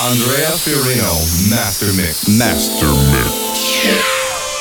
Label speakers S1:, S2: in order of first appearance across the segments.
S1: Andrea Fiorino, Master Mix. Master Mix.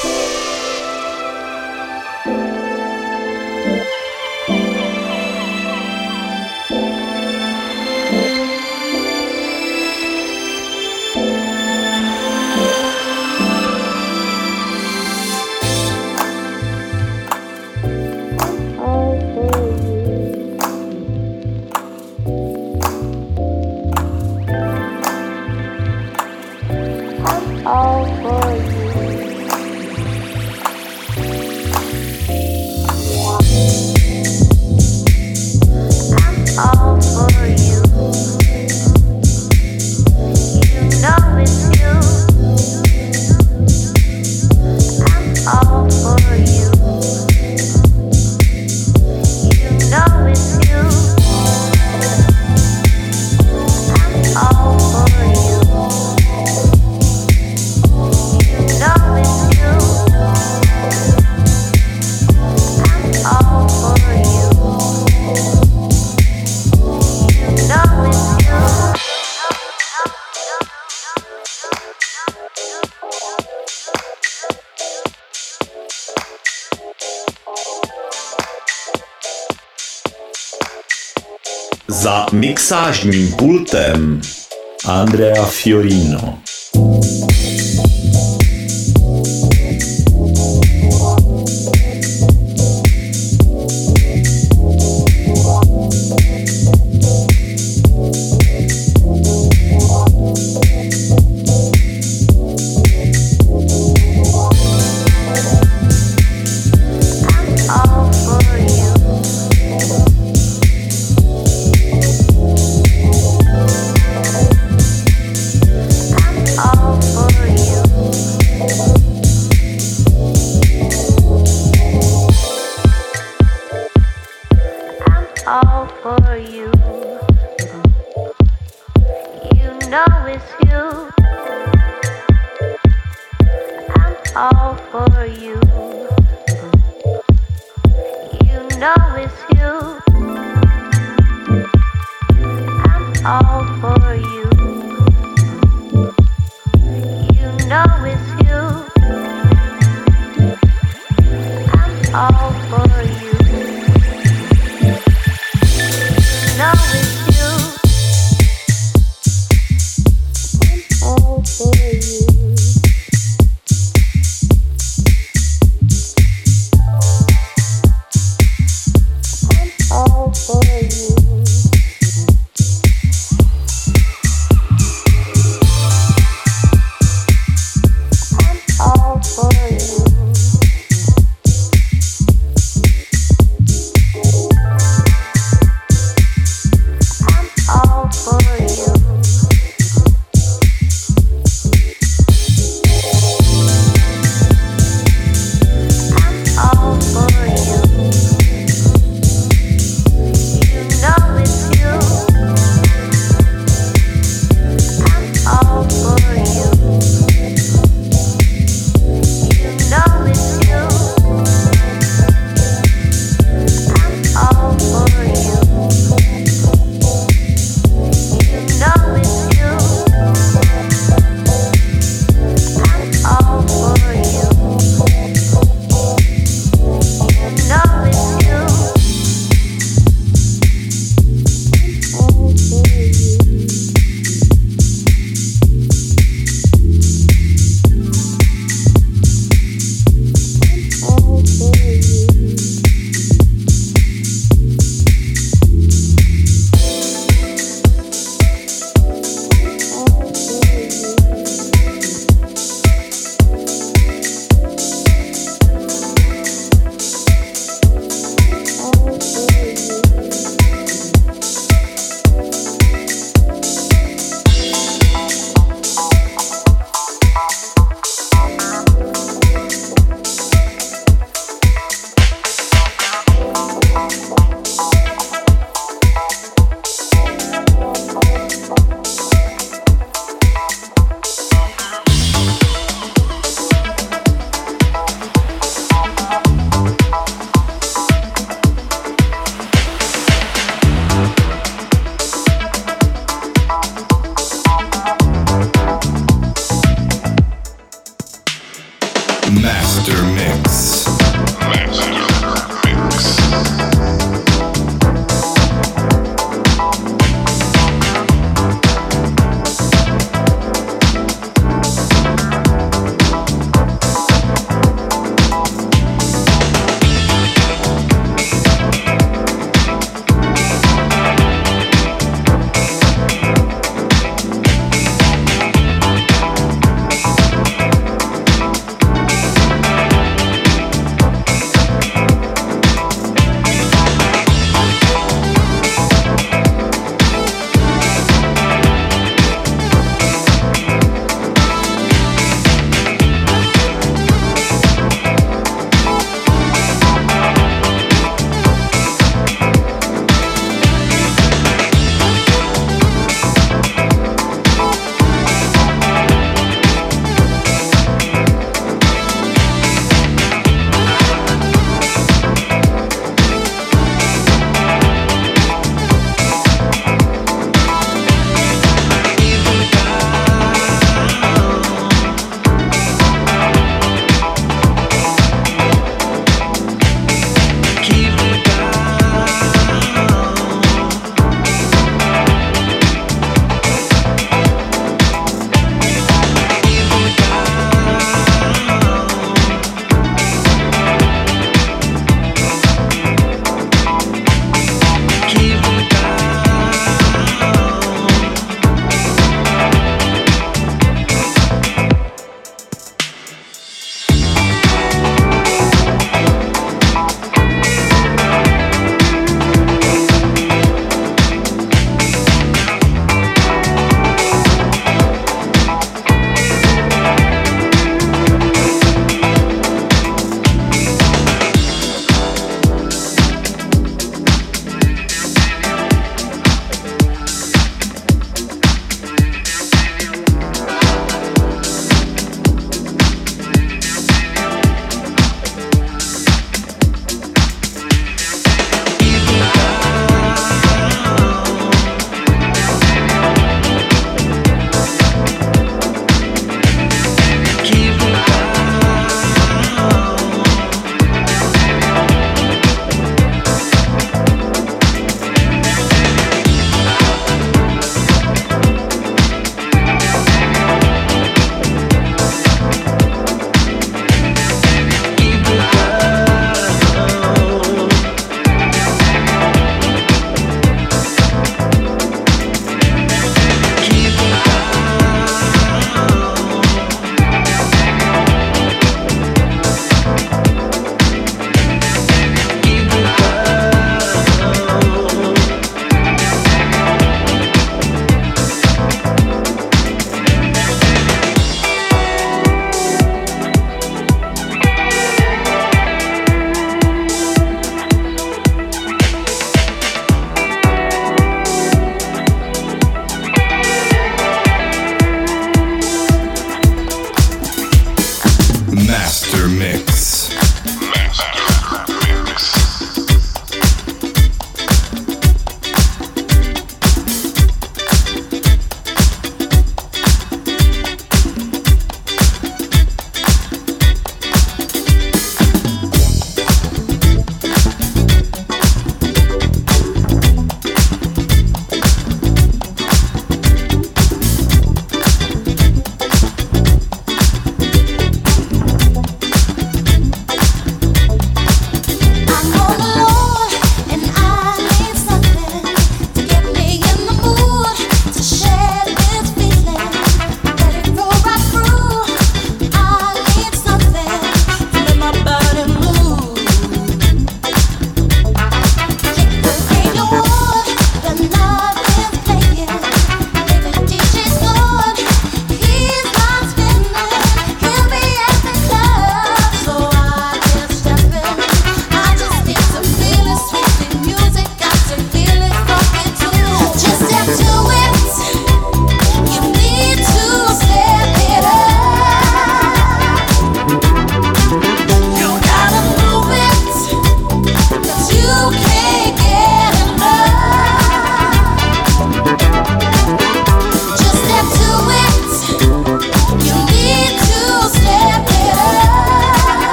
S2: Za mixážním pultem Andrea Fiorino.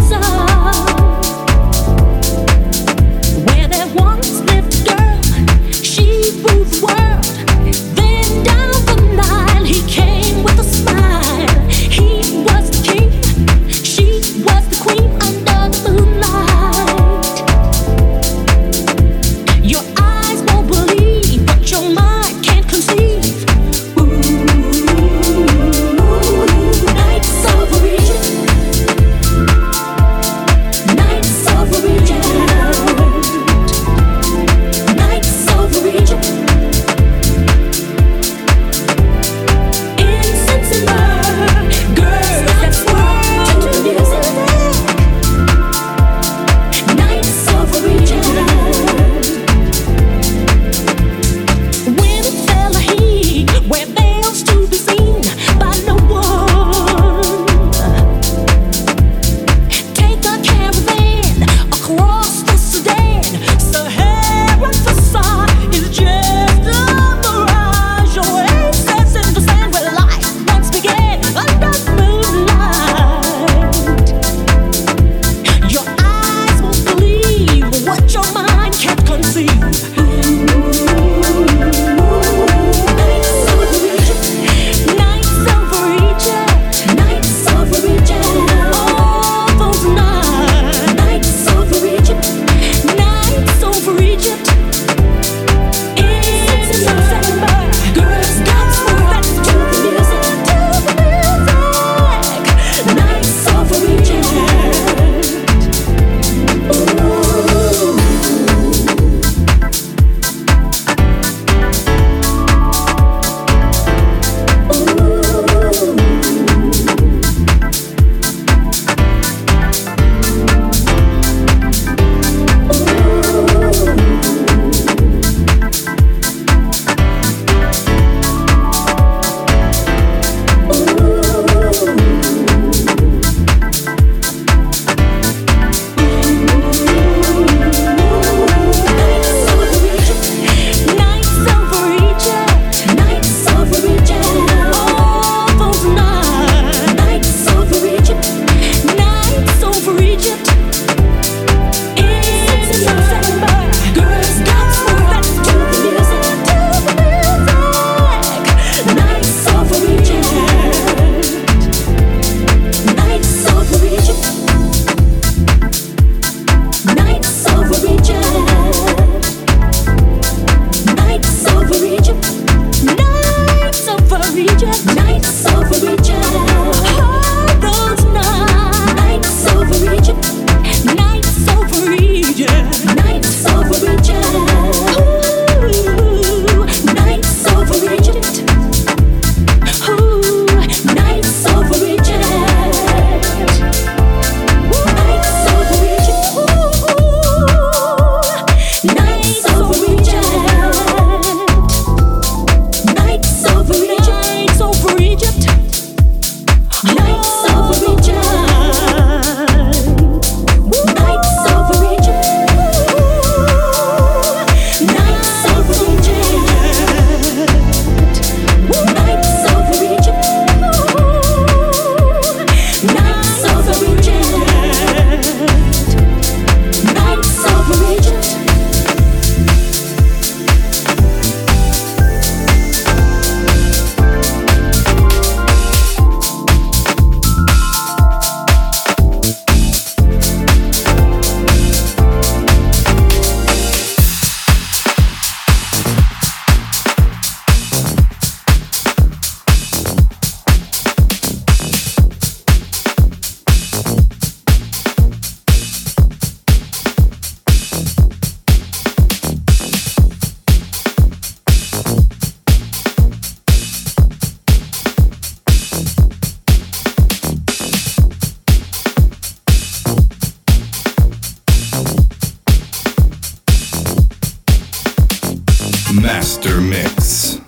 S1: Master Mix.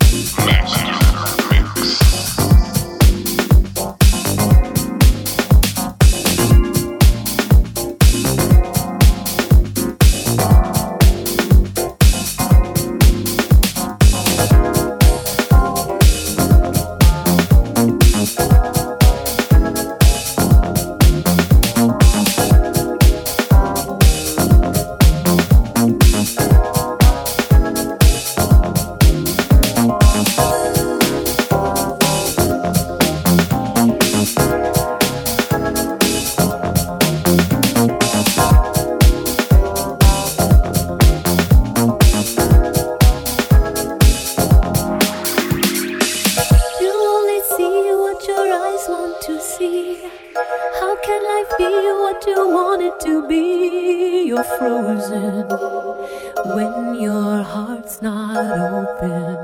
S3: life be what you want it to be? You're frozen when your heart's not open.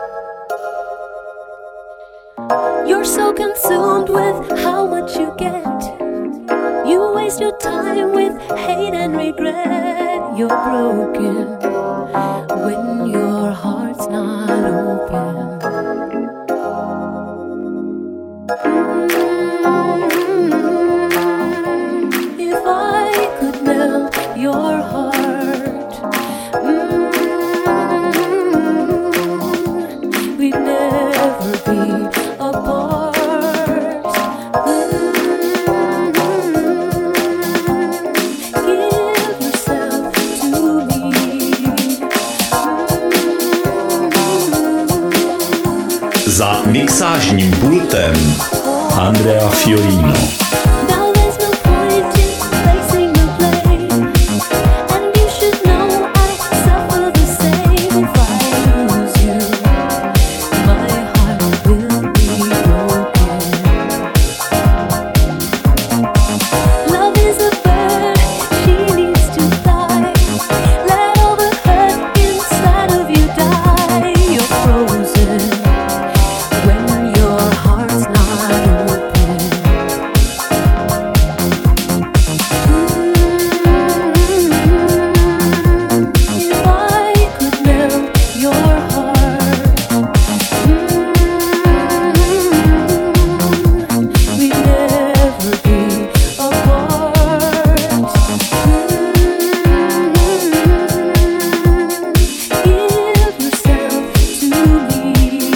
S3: You're so consumed with how much you get. You waste your time with hate and regret. You're broken when your heart's not open. If I could melt your heart, we'd never be apart. Give yourself to me.
S2: Za mixážním pultem Andrea Fiorino.
S3: Now there's no point in placing the blame, and you should know I suffer the same. If I lose you, my heart will be broken. Love is a bird, she needs to fly. Let all the hurt inside of you die. You're frozen when your heart's not open. If I could melt your heart, we'd never be apart. Give yourself to me.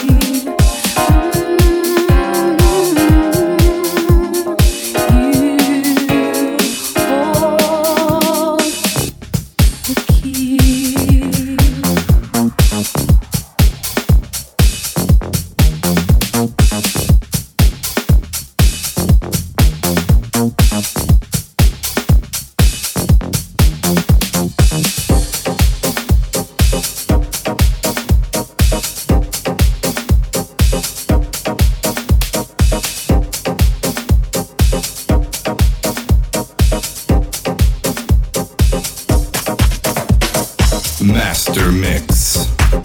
S1: Master Mix.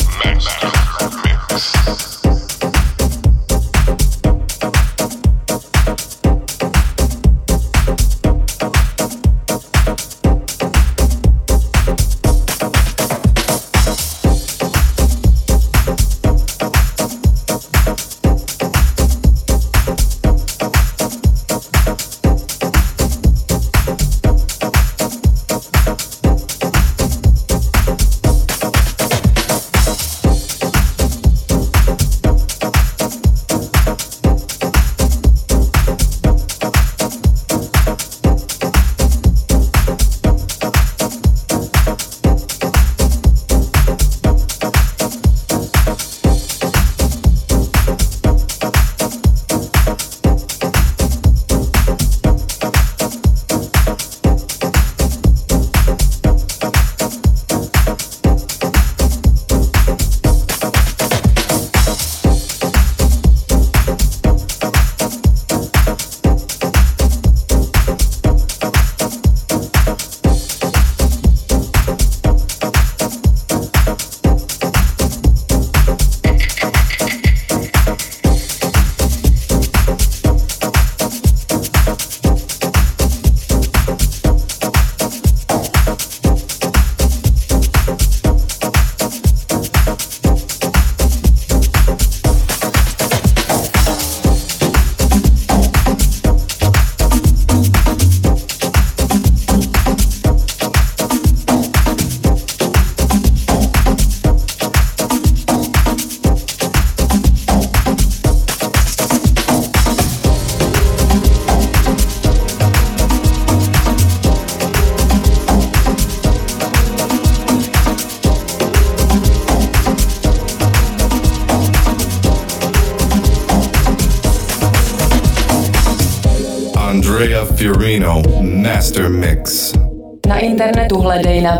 S1: Andrea Fiorino Master Mix.
S4: Na internetu hledej na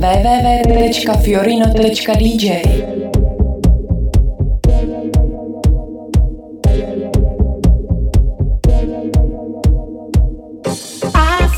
S4: www.fiorino.dj.
S3: I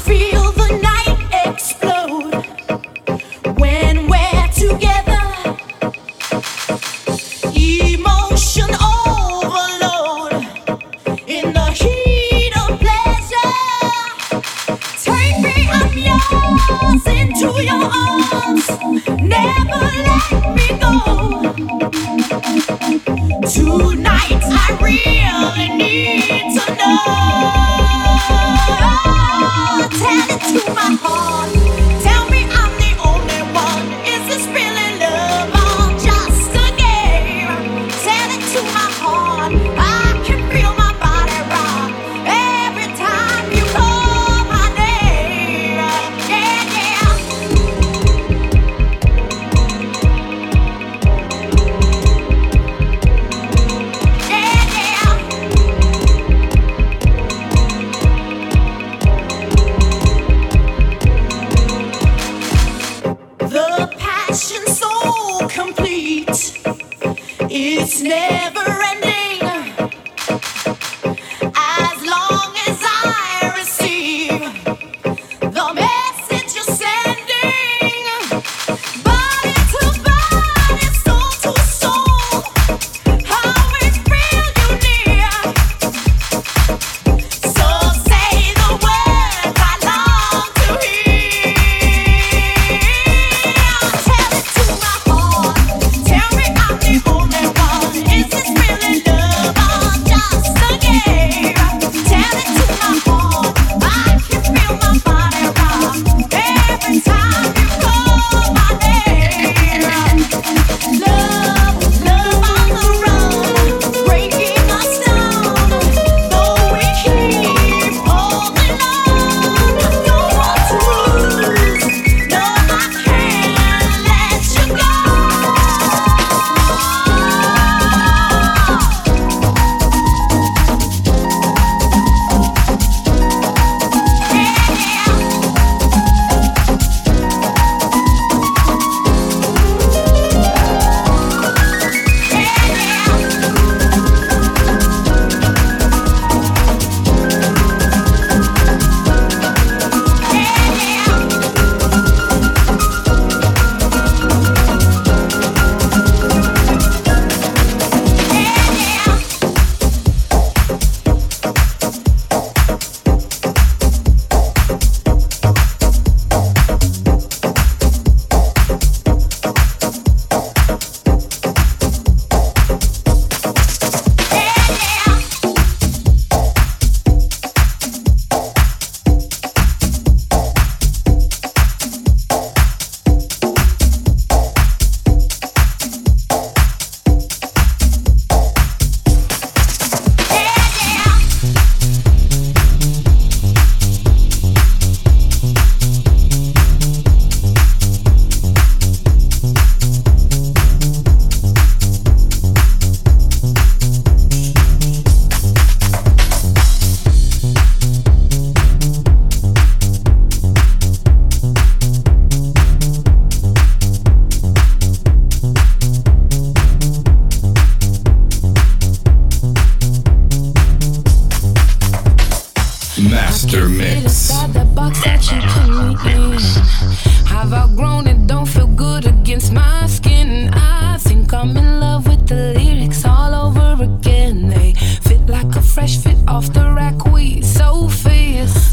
S1: Master Mix.
S5: The box that you put me in. I've outgrown it, don't feel good against my skin. I think I'm in love with the lyrics all over again. They fit like a fresh fit off the rack. We so fierce,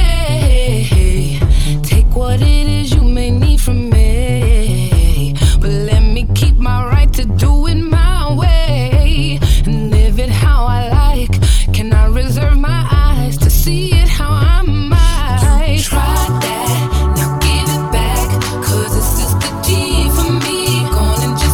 S5: honey. Take what it is you may need from me, but let me keep my right to do it my way and live it how I like. Can I reserve my eyes to see it how I might? You tried that, now give it back, 'cause this is the G for me. Go on and just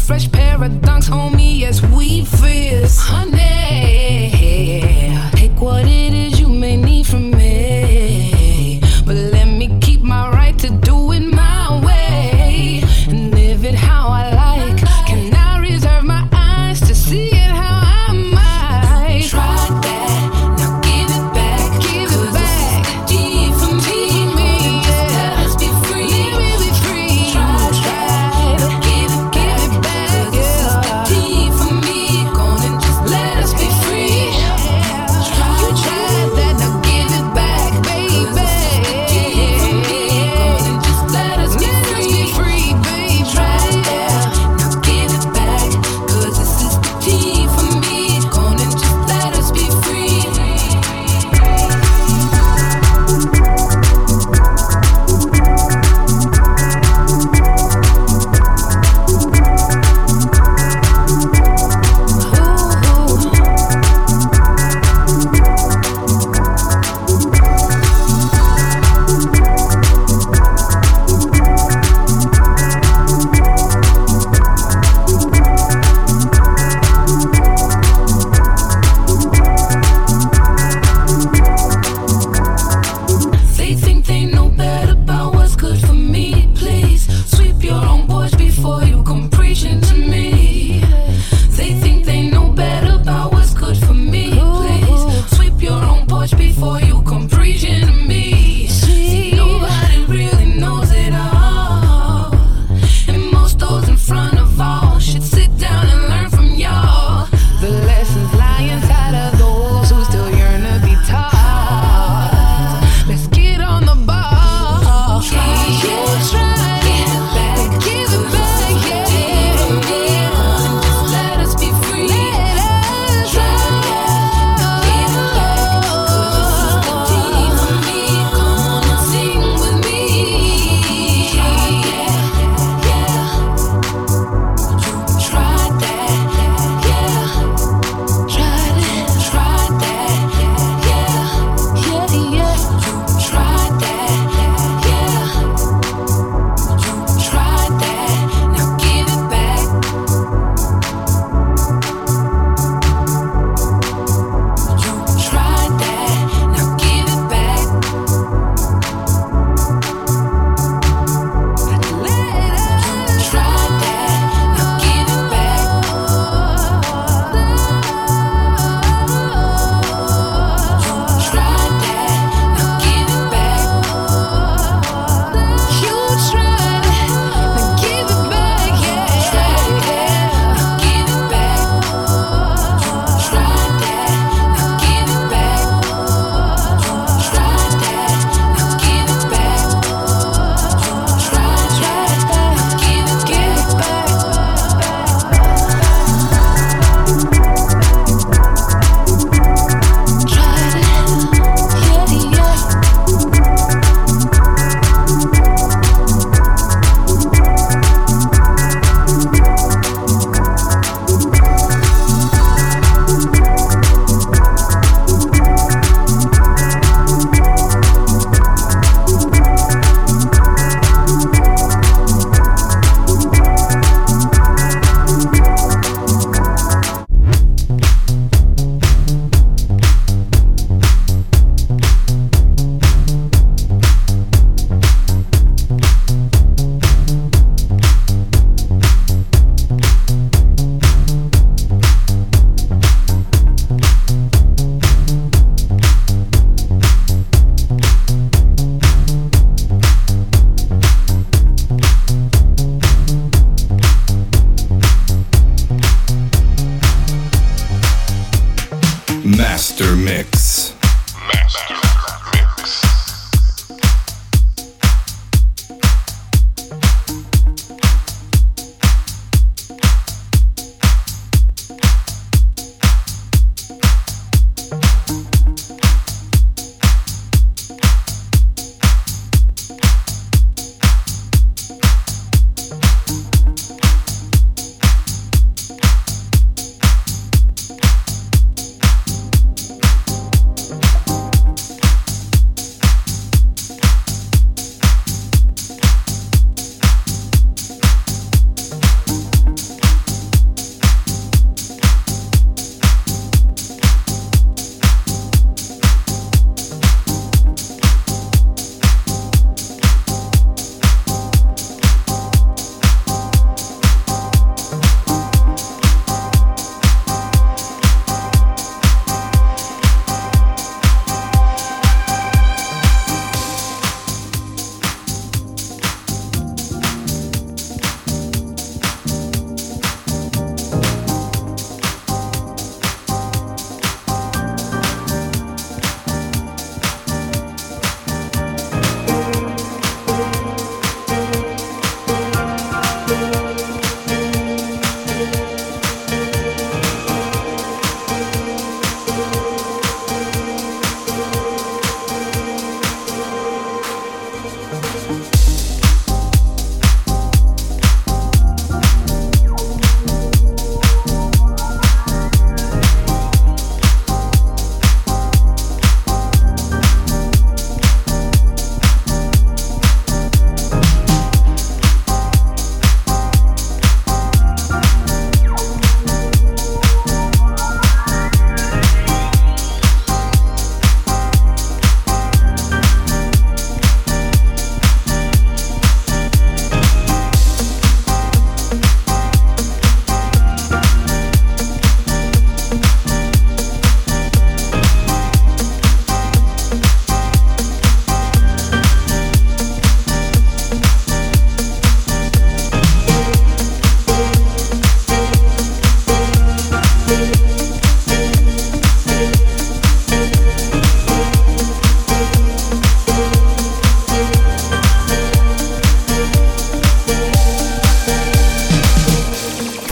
S5: fresh pair of dunks, homie, yes, we fierce. Honey, take what it is you may need from me, but let me keep my right to do it my way and live it how I like. Can I reserve my eyes to see it how I might? Try that, now give it back, give it back. Deep for me, yeah. Let us be free, let me be free. Try that, now give it back, yeah. Deep for me, gonna just let us be free. You tried that, now give it back, baby. Deep for me, gonna just let us be free, baby. Try that, now give it back, 'cause this is the tea for me. Gonna just let us be free. They think they know better about what's good for me. Please sweep your own porch before you come preaching to me. They think they know better about what's good for me. Please sweep your own porch before you come preaching to me. See, nobody really knows it all, and most those in front of all should sit down and learn from y'all. The lessons lie inside of those who still yearn to be taught. Let's get on the ball. You try, give it back, yeah. Just let us be free. Let us try, give it back, 'cause this is the tea for me. Come on and sing with me. Yeah. You tried that, yeah. Tried that, yeah. You tried that, yeah. You tried that, now give it back. You tried that, now give it back. You tried that, now give it back. Tried that, now give it back. You tried, now give it back, yeah. Tried that, now give it back. You tried that, now give it back. You tried that, now give it back. You tried that, now give it back. Tried it, yeah.
S1: Master Mix.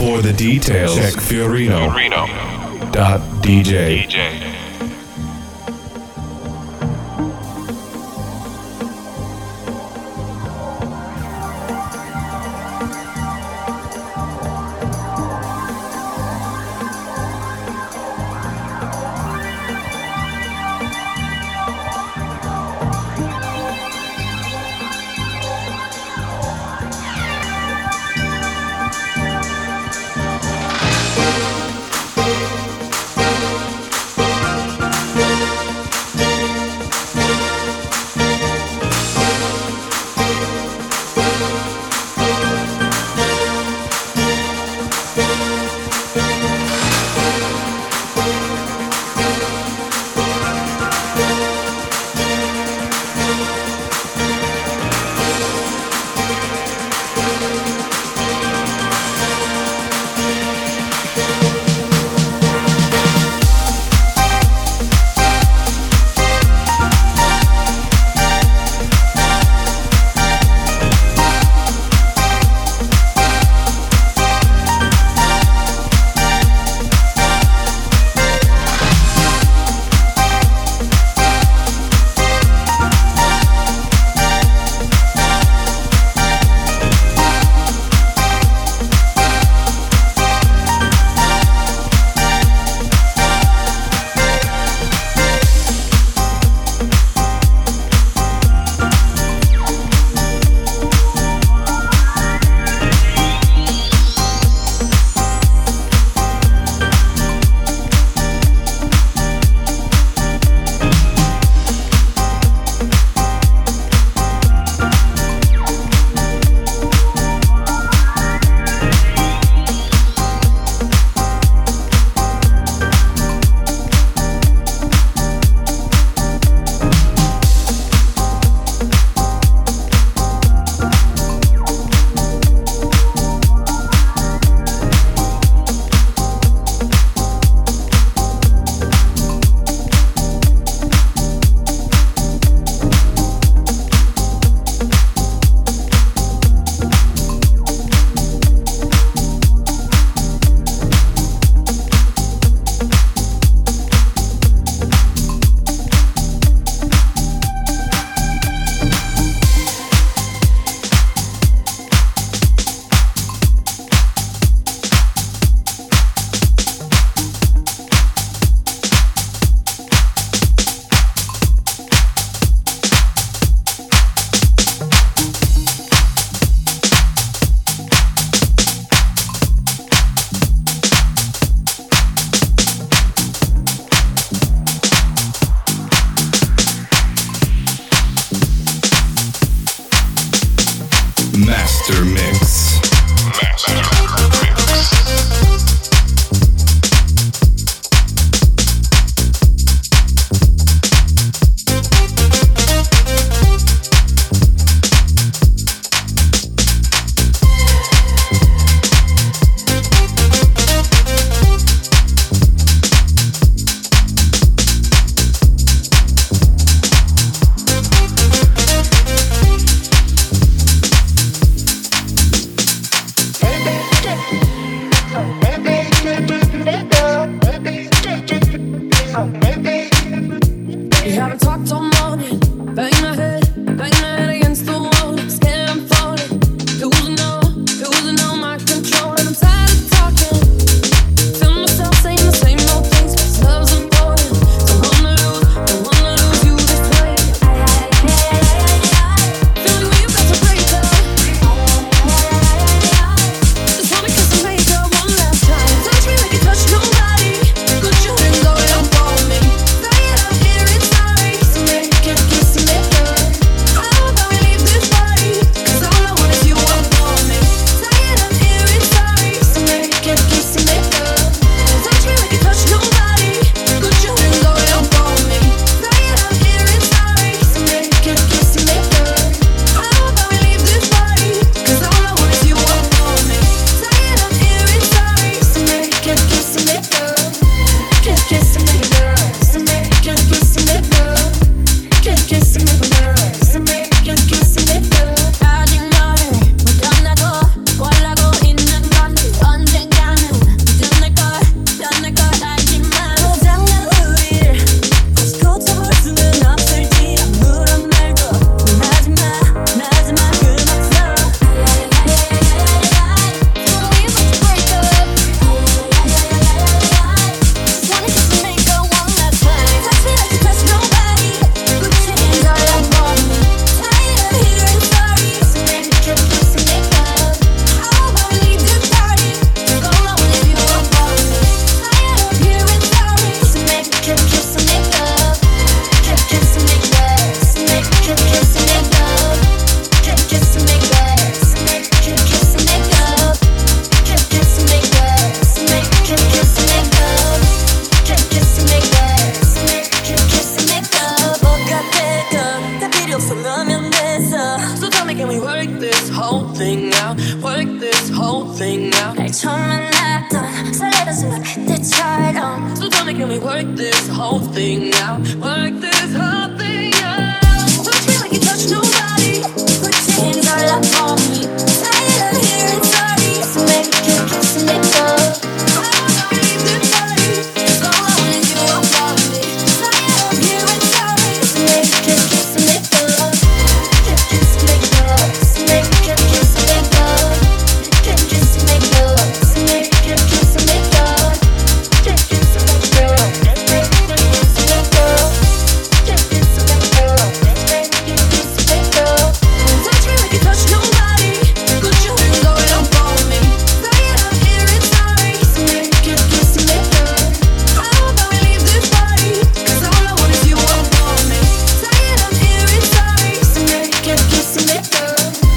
S1: For the details, check Fiorino.dj. Master Mix.
S6: Last coming at done. So let us work this right on.
S5: So tell me, can we work this whole thing out? Work this whole thing out.
S6: Touch me like you touch nobody. Put your hands all up on me. Tired of hearing sorry. So make a kiss and make love.
S5: I wanna leave this body.
S6: So I wanna you up on me. Tired of hearing sorry. So make a kiss and make love. Kiss and make love. So make a kiss and make love. Kiss and make love. So make a kiss and make love. Kiss and make love. Make a kiss and make love. Kiss and make love. Make a kiss and make love.
S5: Touch me like you touch nobody. Put your hands all up on me.
S6: Tired of hearing sorry. So make a kiss and make love.
S5: I hope I will leave this body. 'Cause all I want is you up on me.
S6: Tired of hearing sorry. So make a kiss and make love.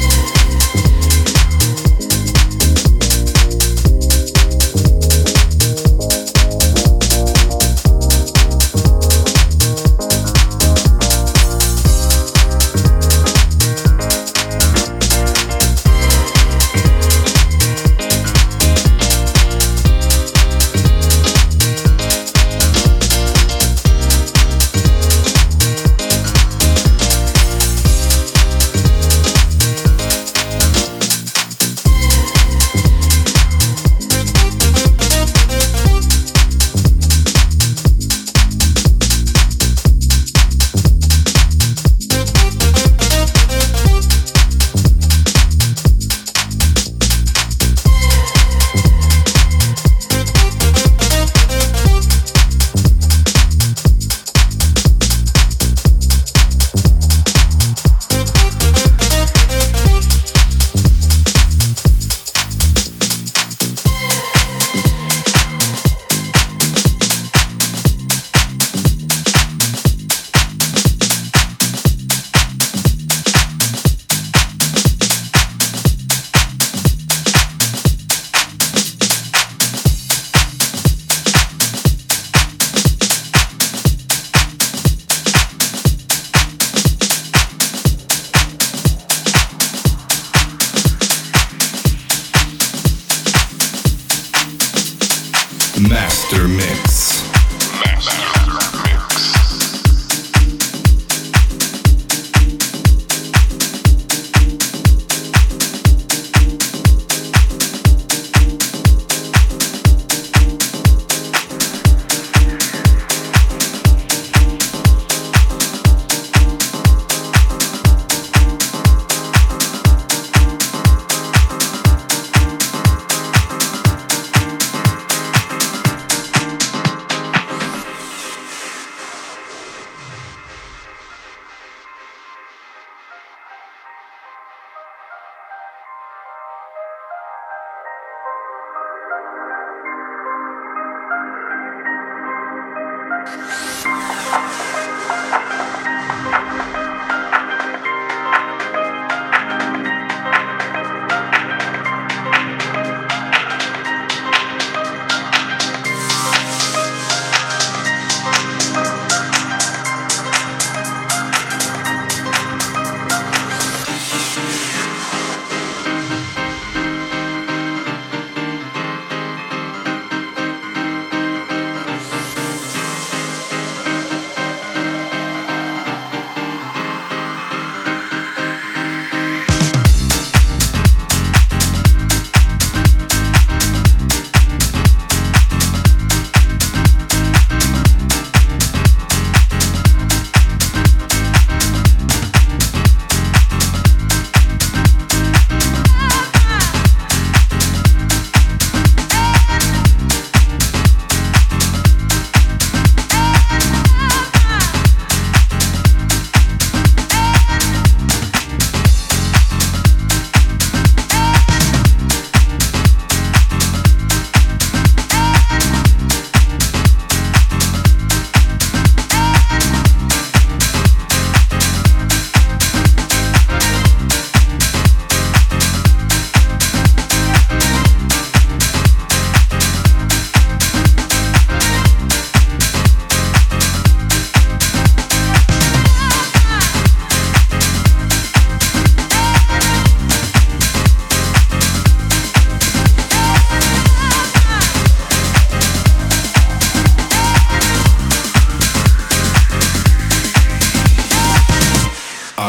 S1: Master Mix.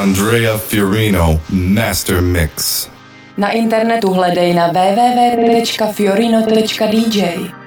S1: Andrea Fiorino Master Mix.
S4: Na internetu hledej na www.fiorino.dj.